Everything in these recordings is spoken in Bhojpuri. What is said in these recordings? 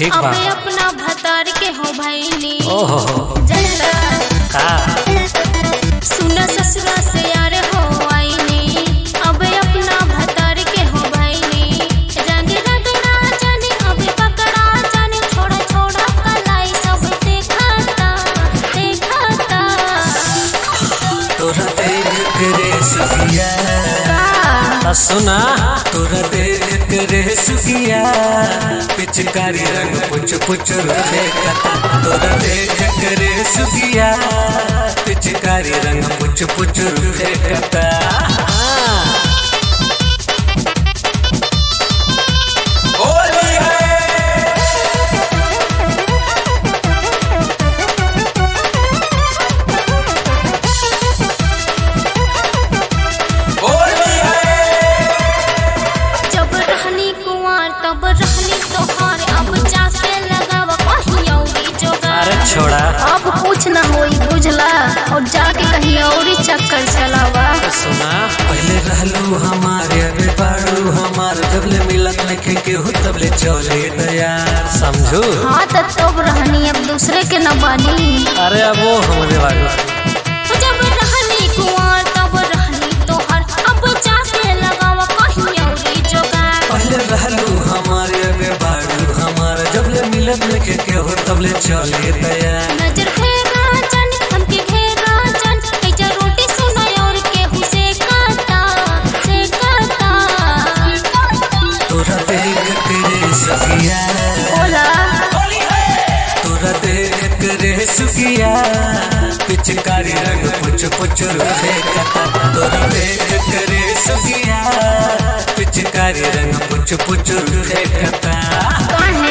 ठीक बा। अबे अपना भतार के हो भैली ओहो जनला का सुना ससुरा से यार हो आईनी। अबे अपना भतार के हो भैली रंग रगड़ा जाने अबे पकड़ा जाने छोड़ा छोड़ा कलाई सब देखाता देखाता। तोरा देख करे सुखिया सुना तोरा देख करे सुखिया पिचकारी रंग पुछ पुछ फेंकता। तोरा देख करे सुखिया पिचकारी रंग पुछ पुछ फेंकता। तब रहनी तोहार अब जाके लगाव कहीं औरी जोगार। अरे छोड़ा अब कुछ न होई बुझला और जाके कहीं औरी चक्कर चलावा। सुना पहले रहलू हमारे अबे बाड़ू हमार जबले मिलत लेके केहू तबले चले तैयार समझू। हाँ तब रहनी अब दूसरे के न बानी। अरे अब वो हमने वाली जब रहनी कुंवार तब रहनी तोहार अब जाके लगाव कहीं औरी जोगार। पहले रहलू हमारे अबे बाड़ू हमार जबले मिलत लेके केहू तबले चले तैयार। नजर फेरा जन हमके घेरा जन कैजा रोटी सुना और केहू से काता से काता। तोरा देख करे सुखिया बोला तोरा देख करे सुखिया पिचकारी रंग पुछ पुछ फेंकता। तोरा देख करे सुखिया पिचकारी रंग पुछ पुछ फेंकता। काहे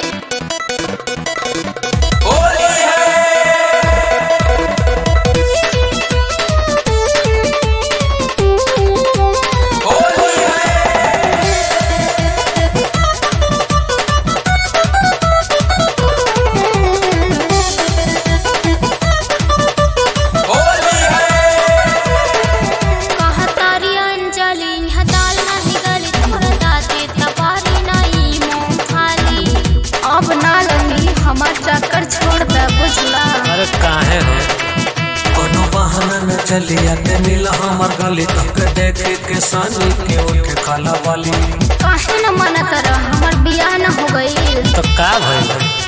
हमार चक्कर छोड़ दे बुझला। अरे काहे हो कोनो बहाना न चलिया ते मिल हमर गली तक देख के सानी के उठ खाला वाली। काहे न मना कर हमर बियाह न हो गई तो का भइल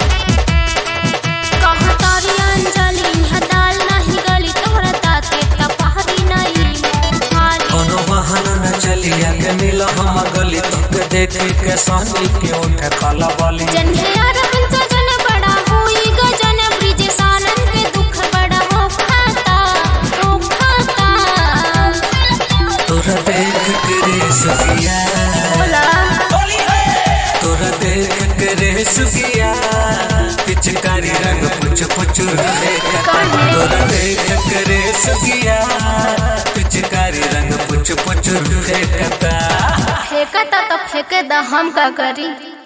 कहा तारी अंजलि हदाल नहीं गली तोहरा ताते तपहरी नहीं खाली। कोनो बहाना न चलिया के मिल हमर गली तक देख के सानी के उठ खाला वाली। जन्हिया रखन सजन बड़ा होई गजन ब्रिज सानन के दुख बड़ा हो खाता हो खाता। तोरा देख करे सुखिया बोला तोरा देख करे सुखिया पिचकारी रंग पुछ पुछ फेंकता। तोरा देख करे सुखिया पिचकारी रंग पुछ पुछ फेंकता। फेंकता तो फेंके दा हम का करी।